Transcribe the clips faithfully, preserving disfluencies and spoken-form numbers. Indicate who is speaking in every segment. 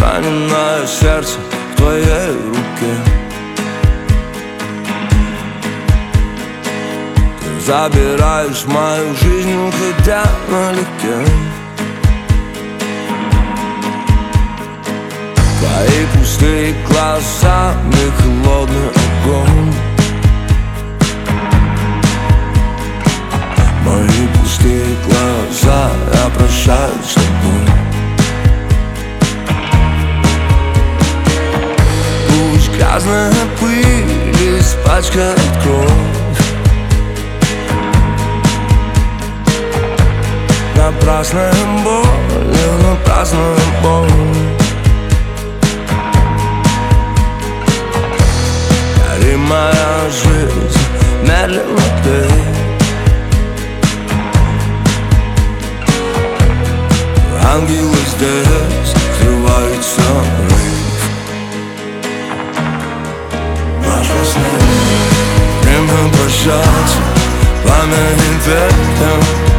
Speaker 1: раненое сердце в твоей руке. Ты забираешь мою жизнь, хотя налегке. Твои пустые глаза, мой холодный огонь. Мои пустые глаза, я прощаюсь с тобой. Пусть грязная пыль испачкает кровь. Напрасная боль, напрасная боль. Гори моя жизнь, медленно ты. Ангелы здесь, срывается риф. Наш последний, время прощаться, пламя инфекта.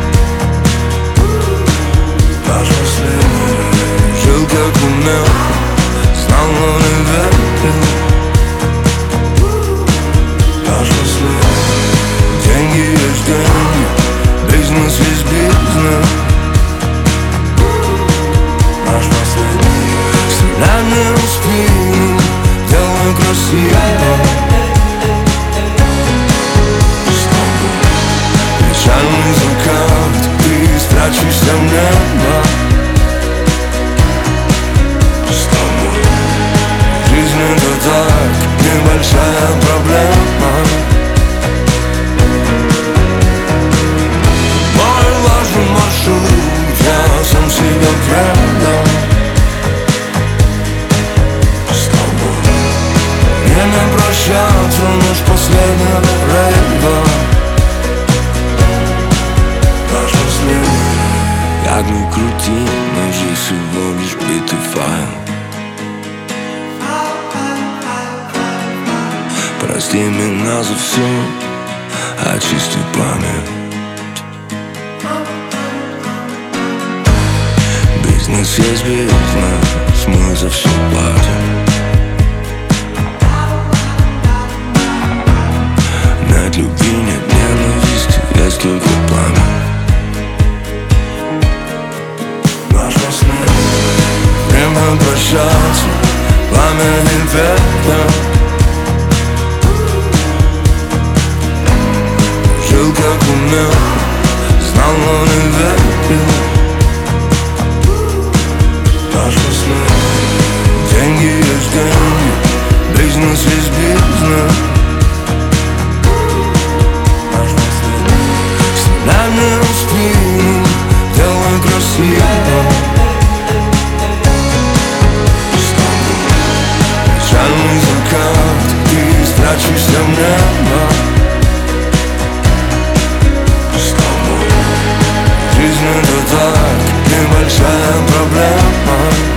Speaker 1: Наш последний, жил как умел, знал, но не верил. Наш последний, деньги есть деньги, бизнес есть бизнес. Наш последний, стреляй мне в спину, делай красиво. С тобой печальный закат, ты спрячешься в небо. С тобой жизнь это так, небольшая проблема. Мой ложный маршрут, я сам себя предал. С тобой время прощаться, наш последний рейва. Наш последний. Как ни крути, но жизнь всего лишь битый файл. Прости меня за все, очисти память. Бизнес есть бизнес, мы за все платим. Нет любви, нет ненависти, есть только пламя. Наш последний, время прощаться, пламя инфекта. Жил как умел, знал, но не верил. Наш последний, деньги есть деньги, бизнес есть бизнес. Наш последний, стреляй мне в спину, делай красиво. С тобой печальный закат, ты спрячешься в небо. Жизнь это так, небольшая проблема.